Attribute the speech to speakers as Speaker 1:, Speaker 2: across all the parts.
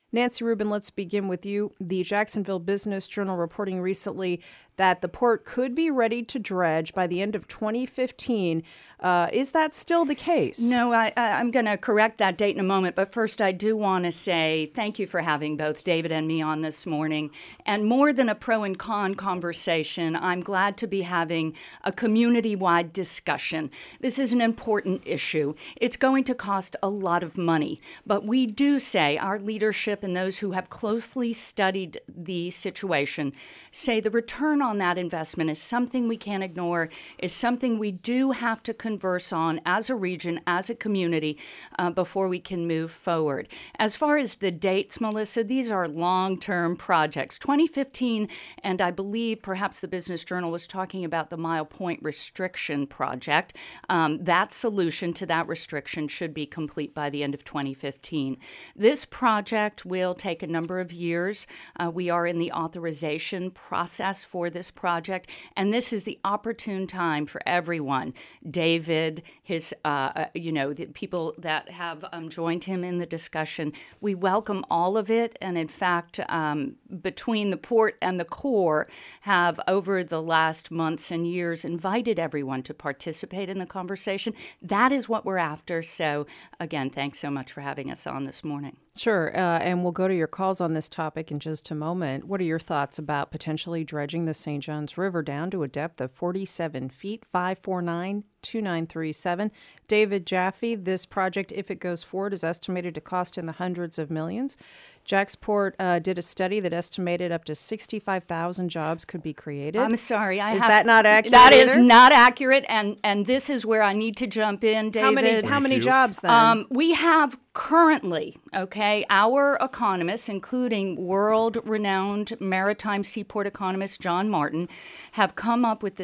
Speaker 1: Nancy Rubin, let's begin with you. The Jacksonville Business Journal reporting recently that the port could be ready to dredge by the end of 2015. Is that still the case?
Speaker 2: No, I'm going to correct that date in a moment. But first, I do want to say thank you for having both David and me on this morning. And more than a pro and con conversation, I'm glad to be having a community-wide discussion. This is an important issue. It's going to cost a lot of money. But we do say, our leadership and those who have closely studied the situation say the return on that investment is something we can't ignore, is something we do have to converse on as a region, as a community, before we can move forward. As far as the dates, Melissa, these are long-term projects. 2015, and I believe perhaps the Business Journal was talking about the Mile Point Restriction Project. That solution to that restriction should be complete by the end of 2015. This project will take a number of years. We are in the authorization process for this project, and this is the opportune time for everyone. David, his, the people that have joined him in the discussion. We welcome all of it, and in fact, between the port and the Corps, have over the last months and years invited everyone to participate in the conversation. That is what we're after. So, again, thanks so much for having us on this morning.
Speaker 1: Sure, and we'll go to your calls on this topic in just a moment. What are your thoughts about potentially dredging the St. Johns River down to a depth of 47 feet, 549-2937? David Jaffe, this project, if it goes forward, is estimated to cost in the hundreds of millions. Jacksport did a study that estimated up to 65,000 jobs could be created.
Speaker 2: I'm sorry.
Speaker 1: Is that not accurate?
Speaker 2: That is not accurate, and this is where I need to jump in, David.
Speaker 1: How many jobs then?
Speaker 2: We have currently, our economists, including world-renowned maritime seaport economist John Martin, have come up with the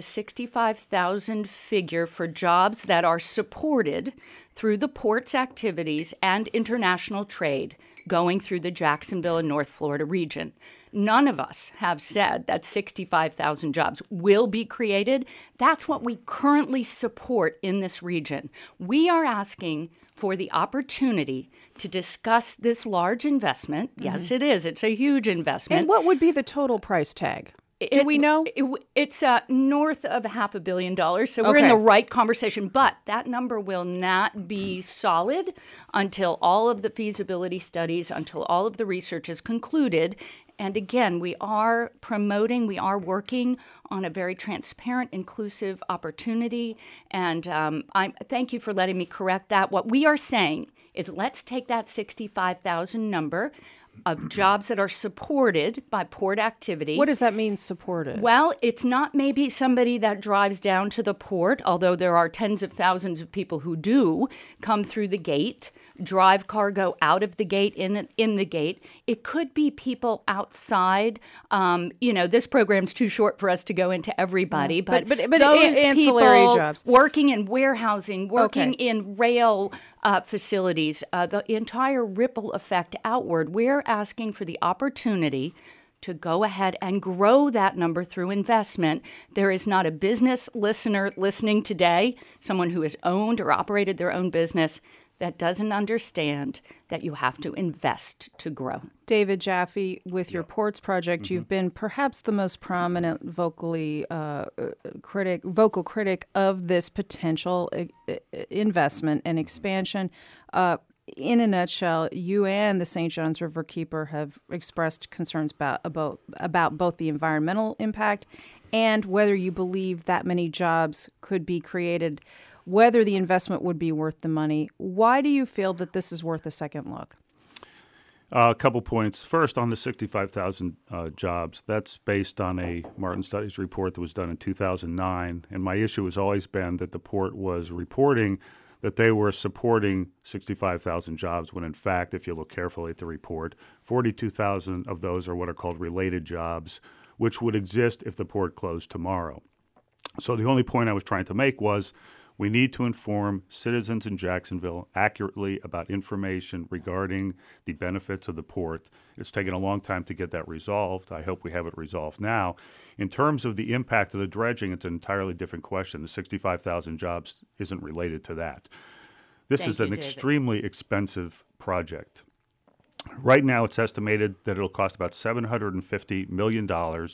Speaker 2: 65,000 figure for jobs that are supported through the port's activities and international trade going through the Jacksonville and North Florida region. None of us have said that 65,000 jobs will be created. That's what we currently support in this region. We are asking for the opportunity to discuss this large investment. Mm-hmm. Yes, it is. It's a huge investment.
Speaker 1: And what would be the total price tag? Do we know?
Speaker 2: It's north of $500 million, so we're in the right conversation. But that number will not be solid until all of the feasibility studies, until all of the research is concluded. And again, we are working on a very transparent, inclusive opportunity. And I thank you for letting me correct that. What we are saying is let's take that 65,000 number of jobs that are supported by port activity.
Speaker 1: What does that mean, supported?
Speaker 2: Well, it's not maybe somebody that drives down to the port, although there are tens of thousands of people who do come through the gate, drive cargo out of the gate, in the gate. It could be people outside. This program's too short for us to go into everybody, but those
Speaker 1: ancillary
Speaker 2: people
Speaker 1: jobs.
Speaker 2: Working in warehousing, working in rail facilities, the entire ripple effect outward. We're asking for the opportunity to go ahead and grow that number through investment. There is not a business listener listening today, someone who has owned or operated their own business, that doesn't understand that you have to invest to grow.
Speaker 1: David Jaffe, with your ports project, you've been perhaps the most prominent vocal critic of this potential investment and expansion. In a nutshell, you and the St. Johns River Keeper have expressed concerns about both the environmental impact and whether you believe that many jobs could be created, whether the investment would be worth the money. Why do you feel that this is worth a second look?
Speaker 3: A couple points. First, on the 65,000 jobs, that's based on a Martin Studies report that was done in 2009. And my issue has always been that the port was reporting that they were supporting 65,000 jobs when, in fact, if you look carefully at the report, 42,000 of those are what are called related jobs, which would exist if the port closed tomorrow. So the only point I was trying to make was we need to inform citizens in Jacksonville accurately about information regarding the benefits of the port. It's taken a long time to get that resolved. I hope we have it resolved now. In terms of the impact of the dredging, it's an entirely different question. The 65,000 jobs isn't related to that. This is an extremely expensive project. Right now, it's estimated that it'll cost about $750 million.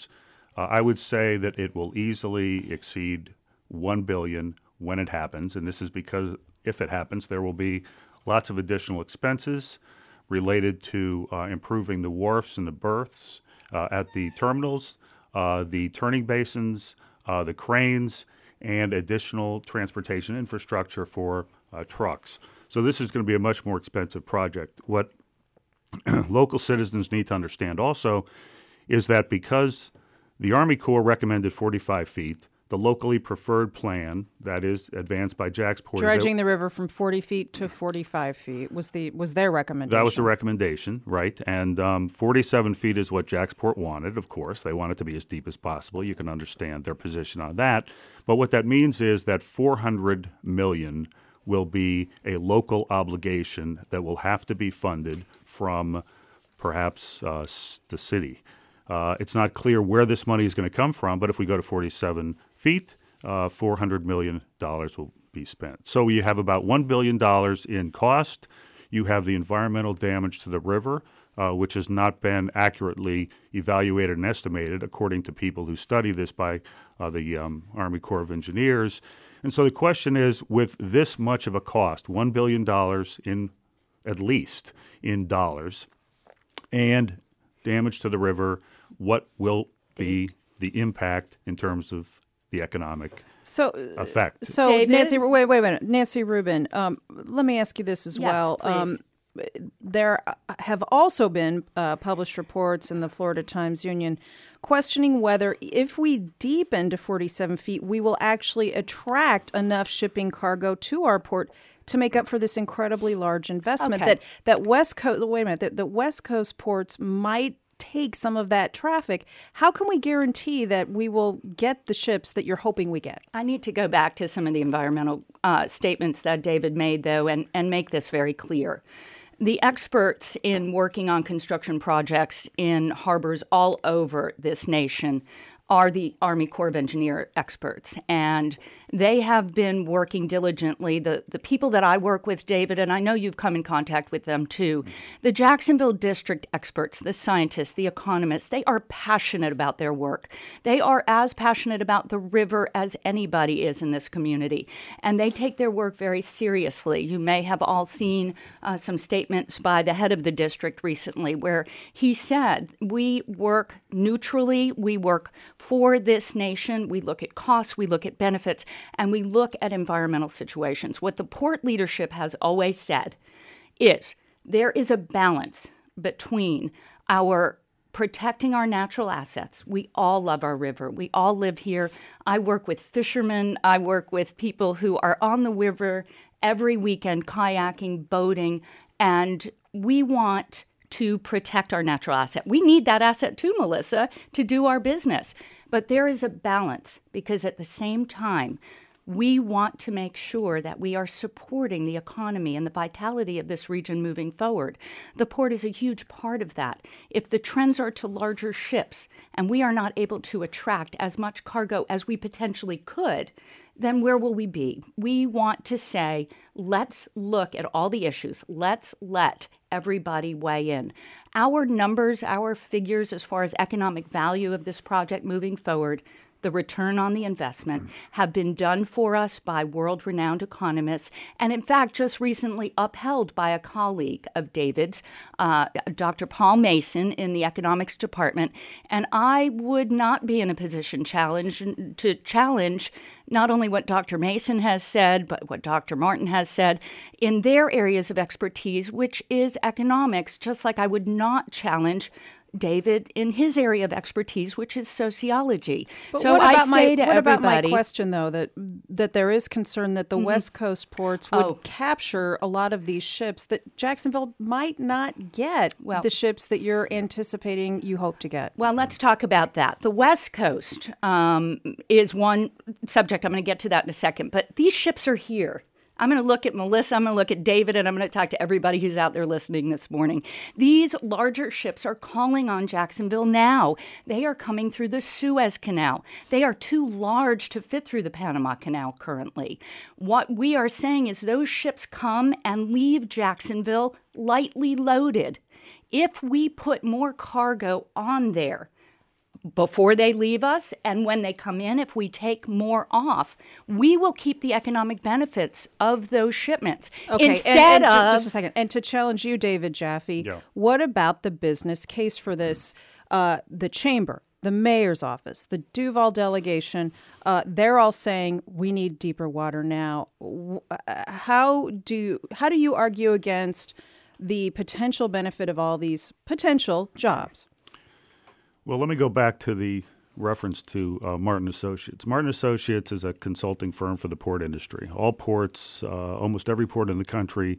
Speaker 3: I would say that it will easily exceed $1 billion when it happens, and this is because if it happens, there will be lots of additional expenses related to improving the wharfs and the berths at the terminals, the turning basins, the cranes, and additional transportation infrastructure for trucks. So this is going to be a much more expensive project. What local citizens need to understand also is that because the Army Corps recommended 45 feet, the locally preferred plan that is advanced by JAXPORT,
Speaker 1: dredging the river from 40 feet to 45 feet was their recommendation.
Speaker 3: That was the recommendation, right? And 47 feet is what JAXPORT wanted, of course. They want it to be as deep as possible. You can understand their position on that. But what that means is that $400 million will be a local obligation that will have to be funded from perhaps the city. It's not clear where this money is going to come from, but if we go to 47 feet, $400 million will be spent. So you have about $1 billion in cost. You have the environmental damage to the river, which has not been accurately evaluated and estimated, according to people who study this by the Army Corps of Engineers. And so the question is, with this much of a cost, $1 billion in at least in dollars, and damage to the river, what will be the impact in terms of the economic effect?
Speaker 1: So,
Speaker 2: David?
Speaker 1: Nancy, wait a minute. Nancy Rubin, let me ask you this as well.
Speaker 2: Please.
Speaker 1: There have also been published reports in the Florida Times-Union questioning whether if we deepen to 47 feet, we will actually attract enough shipping cargo to our port to make up for this incredibly large investment.
Speaker 2: Okay.
Speaker 1: That West Coast, wait a minute, the West Coast ports might take some of that traffic. How can we guarantee that we will get the ships that you're hoping we get?
Speaker 2: I need to go back to some of the environmental statements that David made, though, and make this very clear. The experts in working on construction projects in harbors all over this nation are the Army Corps of Engineer experts, and they have been working diligently. The people that I work with, David, and I know you've come in contact with them too, the Jacksonville District experts, the scientists, the economists, they are passionate about their work. They are as passionate about the river as anybody is in this community, and they take their work very seriously. You may have all seen some statements by the head of the district recently where he said, we work neutrally, we work for this nation, we look at costs, we look at benefits, and we look at environmental situations. What the port leadership has always said is there is a balance between our protecting our natural assets. We all love our river. We all live here. I work with fishermen. I work with people who are on the river every weekend, kayaking, boating, and we want to protect our natural asset. We need that asset too, Melissa, to do our business. But there is a balance because at the same time, we want to make sure that we are supporting the economy and the vitality of this region moving forward. The port is a huge part of that. If the trends are to larger ships and we are not able to attract as much cargo as we potentially could, then where will we be? We want to say, let's look at all the issues. Let's let everybody weigh in. Our numbers, our figures as far as economic value of this project moving forward, the return on the investment, have been done for us by world-renowned economists, and in fact, just recently upheld by a colleague of David's, Dr. Paul Mason in the economics department. And I would not be in a position to challenge not only what Dr. Mason has said, but what Dr. Martin has said in their areas of expertise, which is economics, just like I would not challenge David in his area of expertise, which is sociology.
Speaker 1: But
Speaker 2: so
Speaker 1: what about
Speaker 2: I say to
Speaker 1: what about
Speaker 2: everybody,
Speaker 1: my question, though, that there is concern that the West Coast ports would capture a lot of these ships that Jacksonville might not get the ships that you're anticipating you hope to get?
Speaker 2: Well, let's talk about that. The West Coast is one subject. I'm going to get to that in a second. But these ships are here. I'm going to look at Melissa, I'm going to look at David, and I'm going to talk to everybody who's out there listening this morning. These larger ships are calling on Jacksonville now. They are coming through the Suez Canal. They are too large to fit through the Panama Canal currently. What we are saying is those ships come and leave Jacksonville lightly loaded. if we put more cargo on there before they leave us and when they come in, if we take more off, we will keep the economic benefits of those shipments.
Speaker 1: Okay,
Speaker 2: Instead
Speaker 1: and
Speaker 2: of
Speaker 1: just a second, and to challenge you, David Jaffe,
Speaker 3: Yeah.
Speaker 1: what about the business case for this? The chamber, the mayor's office, the Duval delegation, they're all saying we need deeper water now. How do you argue against the potential benefit of all these potential jobs?
Speaker 3: Well, let me go back to the reference to Martin Associates. Martin Associates is a consulting firm for the port industry. All ports, almost every port in the country,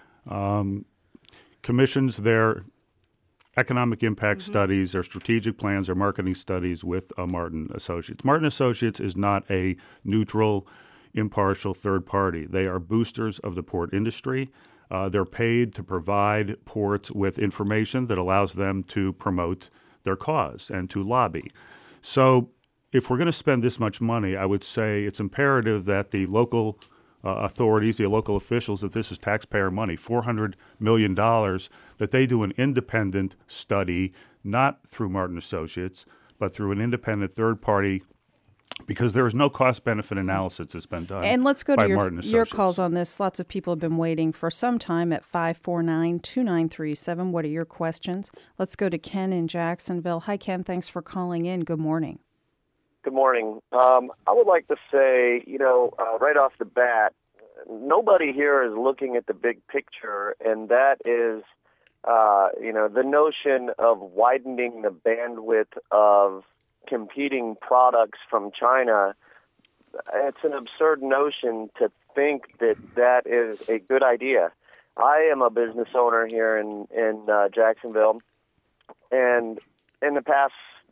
Speaker 3: commissions their economic impact studies, their strategic plans, their marketing studies with Martin Associates. Martin Associates is not a neutral, impartial third party. They are boosters of the port industry. They're paid to provide ports with information that allows them to promote their cause and to lobby. So if we're going to spend this much money, I would say it's imperative that the local authorities, the local officials, that this is taxpayer money, $400 million, that they do an independent study, not through Martin Associates, but through an independent third party, because there is no cost-benefit analysis that's been done.
Speaker 1: And let's go
Speaker 3: by
Speaker 1: to
Speaker 3: Martin
Speaker 1: your
Speaker 3: Associates.
Speaker 1: calls on this. Lots of people have been waiting for some time at 549-2937. What are your questions? Let's go to Ken in Jacksonville. Hi, Ken. Thanks for calling in. Good morning.
Speaker 4: Good morning. I would like to say, right off the bat, nobody here is looking at the big picture, and that is, the notion of widening the bandwidth of competing products from China. It's an absurd notion to think that that is a good idea. I am a business owner here in Jacksonville, and in the past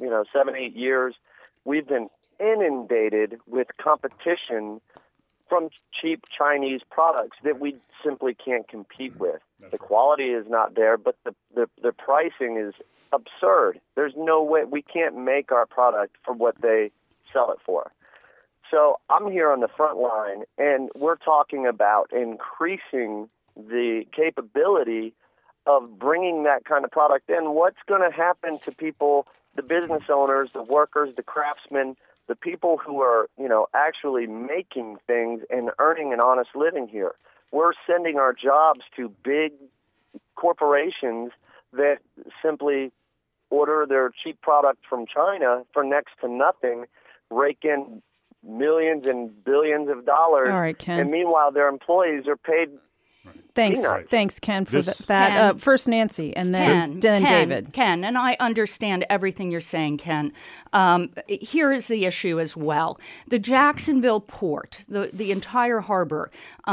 Speaker 4: 7-8 years, we've been inundated with competition from cheap Chinese products that we simply can't compete with. The quality is not there, but the pricing is absurd. There's no way we can't make our product for what they sell it for. So I'm here on the front line, and we're talking about increasing the capability of bringing that kind of product in. What's going to happen to people, the business owners, the workers, the craftsmen, the people who are, actually making things and earning an honest living here? We're sending our jobs to big corporations that simply order their cheap product from China for next to nothing, rake in millions and billions of dollars.
Speaker 1: All right, Ken.
Speaker 4: And meanwhile, their employees are paid
Speaker 1: Thanks,
Speaker 4: peanuts.
Speaker 1: thanks, Ken, for that.
Speaker 2: Ken.
Speaker 1: First Nancy, and then David.
Speaker 2: Ken, and I understand everything you're saying, Ken. Here is the issue as well. The Jacksonville port, the entire harbor,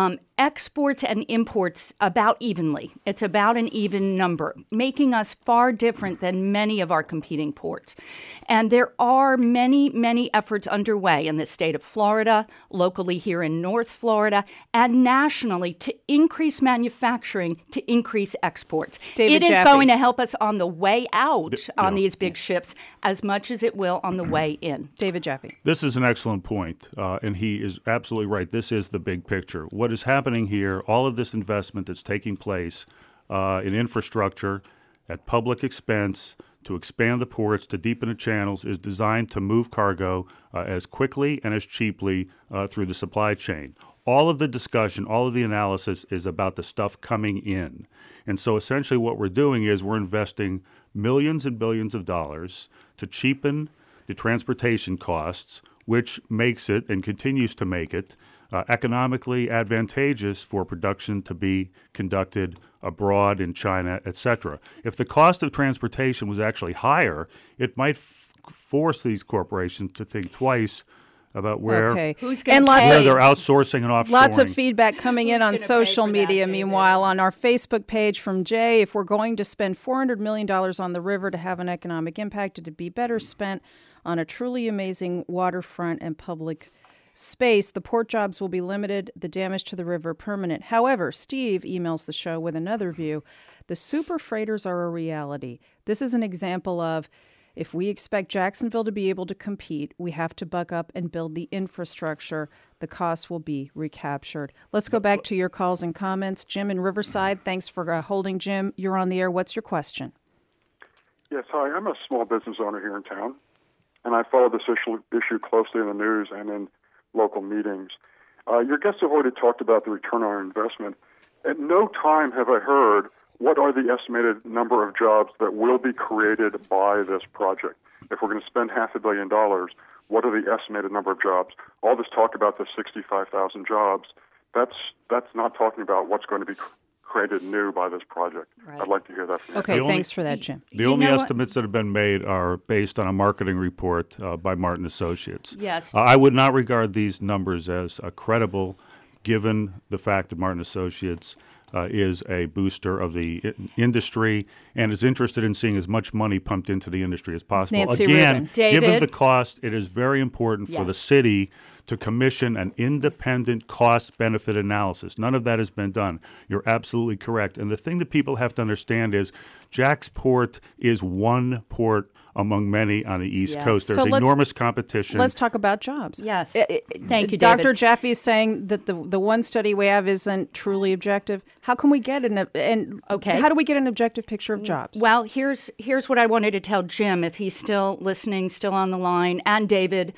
Speaker 2: exports and imports about evenly. It's about an even number, making us far different than many of our competing ports. And there are many, many efforts underway in the state of Florida, locally here in North Florida, and nationally to increase manufacturing, to increase exports.
Speaker 1: David
Speaker 2: it is
Speaker 1: Jaffe.
Speaker 2: going to help us on the way out on these big ships as much as it will on the way in.
Speaker 1: David Jaffe.
Speaker 3: This is an excellent point, and he is absolutely right. This is the big picture. What is happening here, all of this investment that's taking place in infrastructure at public expense to expand the ports, to deepen the channels, is designed to move cargo as quickly and as cheaply through the supply chain. All of the discussion, all of the analysis is about the stuff coming in. And so essentially what we're doing is we're investing millions and billions of dollars to cheapen the transportation costs, which makes it and continues to make it economically advantageous for production to be conducted abroad in China, etc. If the cost of transportation was actually higher, it might force these corporations to think twice about where,
Speaker 2: Who's going to
Speaker 3: where
Speaker 2: pay?
Speaker 3: they're outsourcing and offshoring.
Speaker 1: Lots of feedback coming in on
Speaker 2: gonna pay
Speaker 1: social
Speaker 2: for that,
Speaker 1: media.
Speaker 2: David?
Speaker 1: Meanwhile, on our Facebook page from Jay, if we're going to spend $400 million on the river to have an economic impact, it'd be better spent on a truly amazing waterfront and public space. The port jobs will be limited, the damage to the river permanent. However, Steve emails the show with another view. The super freighters are a reality. This is an example of, if we expect Jacksonville to be able to compete, we have to buck up and build the infrastructure. The cost will be recaptured. Let's go back to your calls and comments. Jim in Riverside, thanks for holding. Jim, you're on the air. What's your question?
Speaker 5: Yes, hi. I'm a small business owner here in town, and I follow this issue closely in the news and in local meetings. Your guests have already talked about the return on investment. At no time have I heard what are the estimated number of jobs that will be created by this project. If we're going to spend $500 million, what are the estimated number of jobs? All this talk about the 65,000 jobs, that's not talking about what's going to be created new by this project. Right. I'd like to hear that from you.
Speaker 1: Okay, thanks for that, Jim.
Speaker 3: The only estimates that have been made are based on a marketing report by Martin Associates.
Speaker 2: Yes.
Speaker 3: I would not regard these numbers as credible, given the fact that Martin Associates is a booster of the industry and is interested in seeing as much money pumped into the industry as possible.
Speaker 1: Nancy
Speaker 3: Again,
Speaker 1: Rubin.
Speaker 3: given the cost, it is very important for the city to commission an independent cost-benefit analysis. None of that has been done. You're absolutely correct. And the thing that people have to understand is Jacksport is one port among many on the East Coast. There's enormous competition.
Speaker 1: Let's talk about jobs.
Speaker 2: Yes. Thank you,
Speaker 1: Dr.
Speaker 2: David.
Speaker 1: Jaffe is saying that the one study we have isn't truly objective. How can we get how do we get an objective picture of jobs?
Speaker 2: Well, here's what I wanted to tell Jim, if he's still listening, still on the line, and David.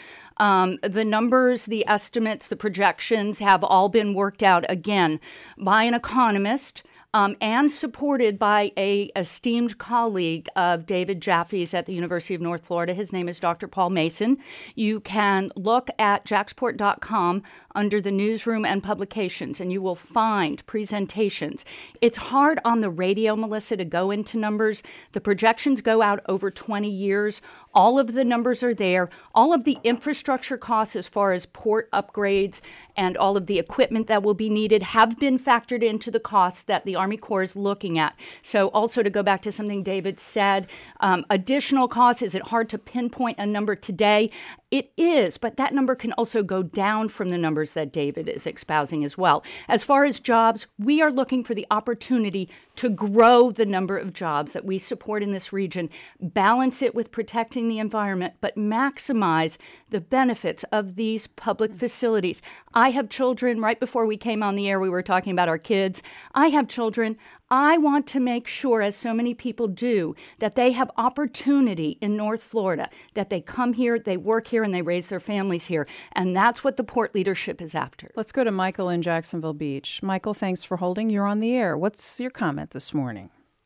Speaker 2: The numbers, the estimates, the projections have all been worked out, again, by an economist, and supported by a esteemed colleague of David Jaffe's at the University of North Florida. His name is Dr. Paul Mason. You can look at jacksport.com under the newsroom and publications, and you will find presentations. It's hard on the radio, Melissa, to go into numbers. The projections go out over 20 years. All of the numbers are there. All of the infrastructure costs as far as port upgrades and all of the equipment that will be needed have been factored into the costs that the Army Corps is looking at. So also to go back to something David said, additional costs, is it hard to pinpoint a number today? It is, but that number can also go down from the numbers that David is espousing as well. As far as jobs, we are looking for the opportunity to grow the number of jobs that we support in this region, balance it with protecting the environment, but maximize the benefits of these public facilities. I have children. Right before we came on the air, we were talking about our kids. I have children. I want to make sure, as so many people do, that they have opportunity in North Florida, that they come here, they work here, and they raise their families here. And that's what the port leadership is after.
Speaker 1: Let's go to Michael in Jacksonville Beach. Michael, thanks for holding. You're on the air. What's your comment this morning?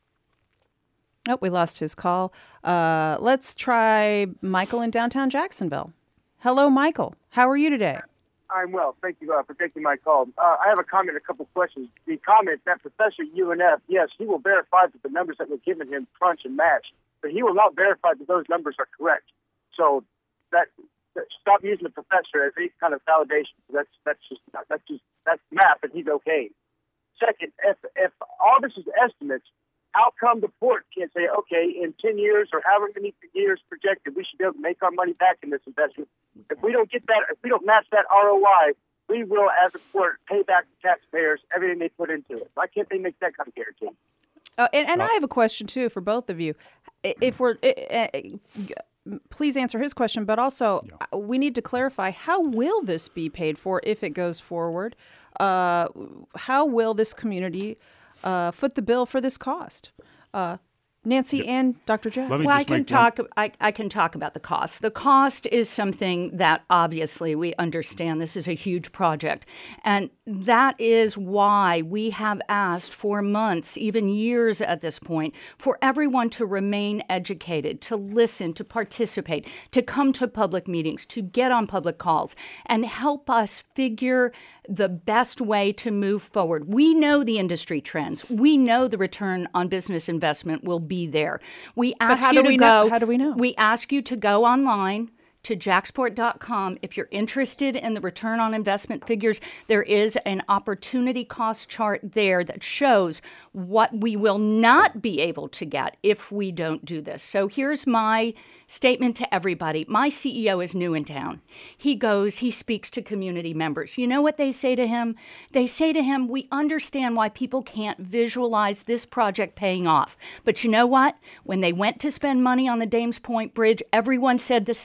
Speaker 1: Oh, we lost his call. Let's try Michael in downtown Jacksonville. Hello, Michael. How are you today?
Speaker 6: I'm well. Thank you for taking my call. I have a comment, a couple questions. The comment that Professor UNF, yes, he will verify that the numbers that were given him crunch and match, but he will not verify that those numbers are correct. So that stop using the professor as any kind of validation. That's math, and he's okay. Second, if all this is estimates, how come the port can't say, okay, in 10 years or however many years projected, we should be able to make our money back in this investment? If we don't get that, if we don't match that ROI, we will, as a port, pay back the taxpayers everything they put into it. Why can't they make that kind of guarantee?
Speaker 1: And I have a question, too, for both of you. If we're please answer his question, but also we need to clarify, how will this be paid for if it goes forward? How will this community foot the bill for this cost? Nancy and Dr. Jeff.
Speaker 2: Well, I can talk about the cost. The cost is something that obviously we understand. This is a huge project. And that is why we have asked for months, even years at this point, for everyone to remain educated, to listen, to participate, to come to public meetings, to get on public calls, and help us figure the best way to move forward. We know the industry trends. We know the return on business investment will be there. We ask you to go.
Speaker 1: How do we know?
Speaker 2: We ask you to go online to jacksport.com. If you're interested in the return on investment figures, there is an opportunity cost chart there that shows what we will not be able to get if we don't do this. So here's my statement to everybody. My CEO is new in town. He speaks to community members. You know what they say to him? They say to him, we understand why people can't visualize this project paying off. But you know what? When they went to spend money on the Dames Point Bridge, everyone said the same thing.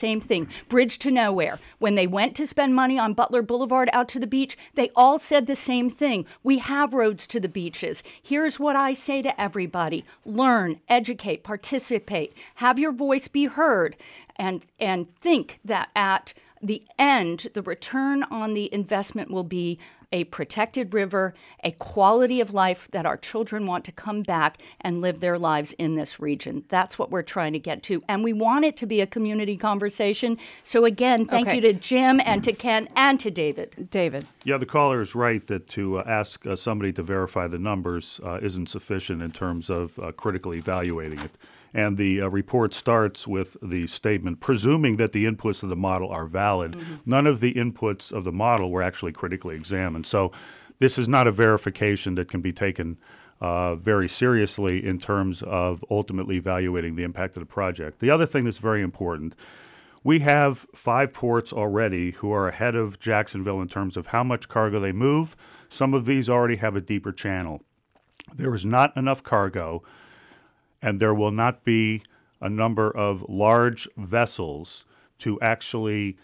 Speaker 2: Bridge to Nowhere. When they went to spend money on Butler Boulevard out to the beach, they all said the same thing. We have roads to the beaches. Here's what I say to everybody. Learn, educate, participate, have your voice be heard, and think that at the end, the return on the investment will be a protected river, a quality of life that our children want to come back and live their lives in this region. That's what we're trying to get to. And we want it to be a community conversation. So again, thank you to Jim and to Ken and to David.
Speaker 1: David.
Speaker 3: Yeah, the caller is right that to ask somebody to verify the numbers isn't sufficient in terms of critically evaluating it. And the report starts with the statement, presuming that the inputs of the model are valid. Mm-hmm. None of the inputs of the model were actually critically examined. So this is not a verification that can be taken very seriously in terms of ultimately evaluating the impact of the project. The other thing that's very important, we have 5 ports already who are ahead of Jacksonville in terms of how much cargo they move. Some of these already have a deeper channel. There is not enough cargo, and there will not be a number of large vessels to actually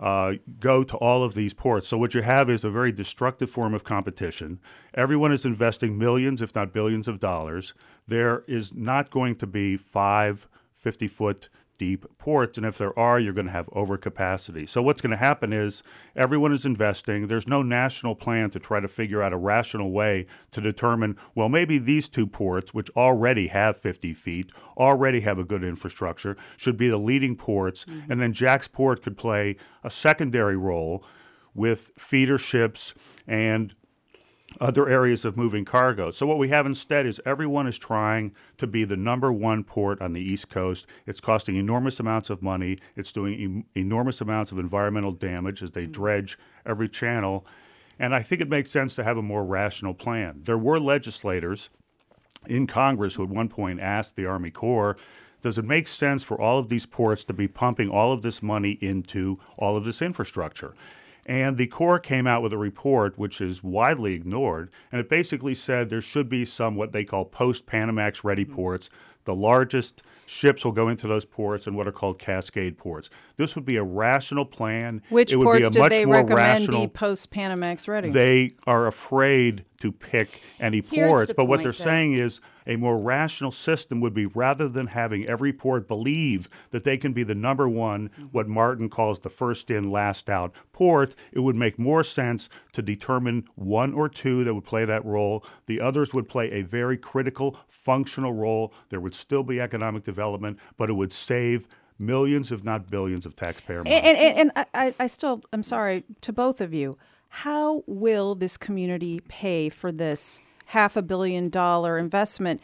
Speaker 3: go to all of these ports. So what you have is a very destructive form of competition. Everyone is investing millions, if not billions of dollars. There is not going to be 5 50-foot deep ports, and if there are, you're going to have overcapacity. So what's going to happen is everyone is investing. There's no national plan to try to figure out a rational way to determine, well, maybe these 2 ports, which already have 50 feet, already have a good infrastructure, should be the leading ports, and then Jack's Port could play a secondary role with feeder ships and other areas of moving cargo. So what we have instead is everyone is trying to be the number 1 port on the East Coast. It's costing enormous amounts of money. It's doing enormous amounts of environmental damage as they dredge every channel. And I think it makes sense to have a more rational plan. There were legislators in Congress who at one point asked the Army Corps, does it make sense for all of these ports to be pumping all of this money into all of this infrastructure? And the Corps came out with a report which is widely ignored, and it basically said there should be some what they call post-Panamax ready ports. The largest ships will go into those ports in what are called cascade ports. This would be a rational plan.
Speaker 1: Which ports did they recommend be post-Panamax ready?
Speaker 3: They are afraid to pick any ports, but what they're saying is a more rational system would be, rather than having every port believe that they can be the number 1, what Martin calls the first in, last out port, it would make more sense to determine 1 or 2 that would play that role. The others would play a very critical, functional role. There would still be economic development, but it would save millions, if not billions, of taxpayer money.
Speaker 1: And I still, I'm sorry to both of you. How will this community pay for this $500 million investment?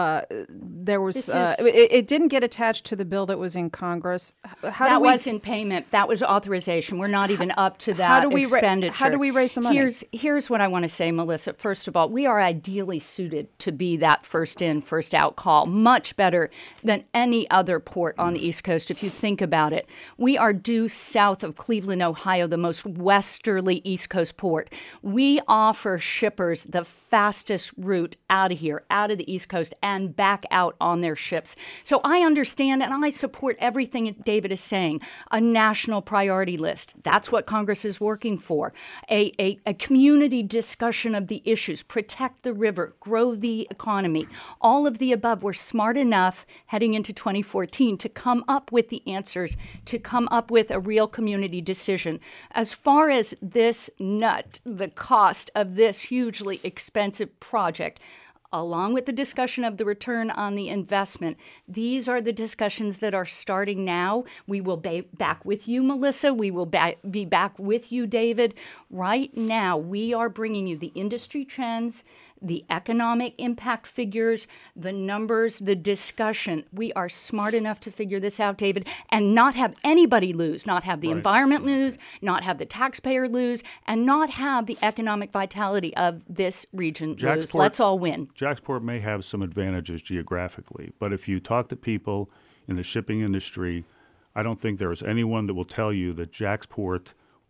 Speaker 1: There was it didn't get attached to the bill that was in Congress.
Speaker 2: That was in payment. That was authorization. We're not even up to that expenditure.
Speaker 1: How do we raise the money?
Speaker 2: Here's what I want to say, Melissa. First of all, we are ideally suited to be that first in, first out call, much better than any other port on the East Coast, if you think about it. We are due south of Cleveland, Ohio, the most westerly East Coast port. We offer shippers the fastest route out of here, out of the East Coast, and back out on their ships. So I understand and I support everything David is saying. A national priority list. That's what Congress is working for. A community discussion of the issues. Protect the river. Grow the economy. All of the above. We're smart enough heading into 2014 to come up with the answers, to come up with a real community decision. As far as this the cost of this hugely expensive project, along with the discussion of the return on the investment, these are the discussions that are starting now. We will be back with you, Melissa. We will be back with you, David. Right now, we are bringing you the industry trends, the economic impact figures, the numbers, the discussion. We are smart enough to figure this out, David, and not have anybody lose, not have the environment lose, not have the taxpayer lose, and not have the economic vitality of this region lose. Let's all win.
Speaker 3: Jacksport may have some advantages geographically, but if you talk to people in the shipping industry, I don't think there is anyone that will tell you that Jacksport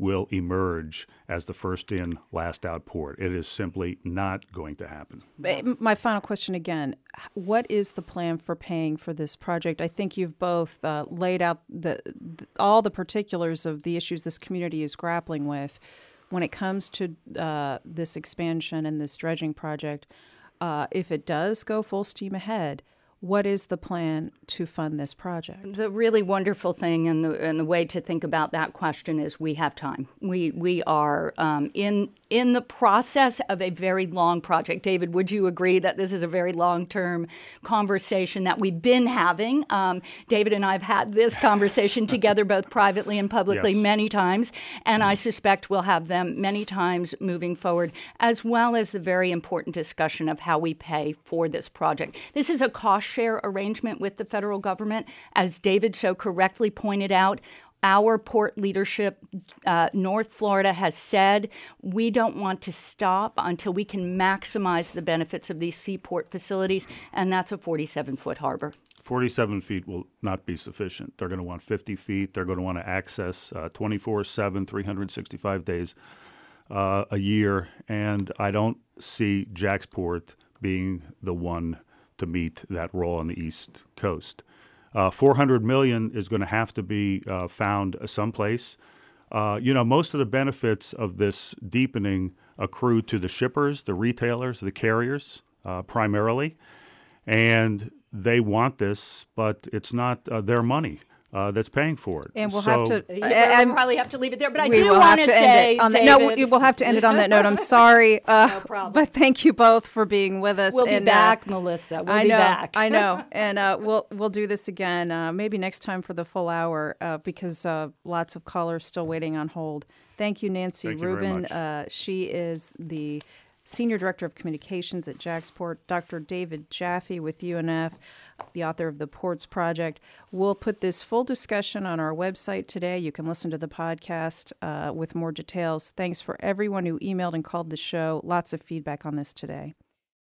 Speaker 3: will emerge as the first in, last out port. It is simply not going to happen.
Speaker 1: My final question again, what is the plan for paying for this project? I think you've both laid out all the particulars of the issues this community is grappling with when it comes to this expansion and this dredging project. If it does go full steam ahead, what is the plan to fund this project?
Speaker 2: The really wonderful thing and the way to think about that question is we have time. We are in the process of a very long project. David, would you agree that this is a very long-term conversation that we've been having? David and I have had this conversation together both privately and publicly many times, and I suspect we'll have them many times moving forward, as well as the very important discussion of how we pay for this project. This is a cost-share arrangement with the federal government. As David so correctly pointed out, our port leadership, North Florida, has said we don't want to stop until we can maximize the benefits of these seaport facilities, and that's a 47-foot harbor.
Speaker 3: 47 feet will not be sufficient. They're going to want 50 feet. They're going to want to access 24/7, 365 days a year, and I don't see Jacksport being the one to meet that role on the East Coast. $400 million is going to have to be found someplace. Most of the benefits of this deepening accrue to the shippers, the retailers, the carriers, primarily, and they want this, but it's not their money that's paying for it.
Speaker 1: And we'll have to.
Speaker 2: We'll probably have to leave it there. But I do want to say,
Speaker 1: we'll have to end it on that note. I'm sorry,
Speaker 2: no problem.
Speaker 1: But thank you both for being with us.
Speaker 2: We'll be back, Melissa. We'll be back.
Speaker 1: I know, and we'll do this again maybe next time for the full hour because lots of callers still waiting on hold. Thank you, Nancy Rubin. She is the Senior Director of Communications at Jacksport. Dr. David Jaffe with UNF, the author of the Ports Project. We'll put this full discussion on our website today. You can listen to the podcast with more details. Thanks for everyone who emailed and called the show. Lots of feedback on this today.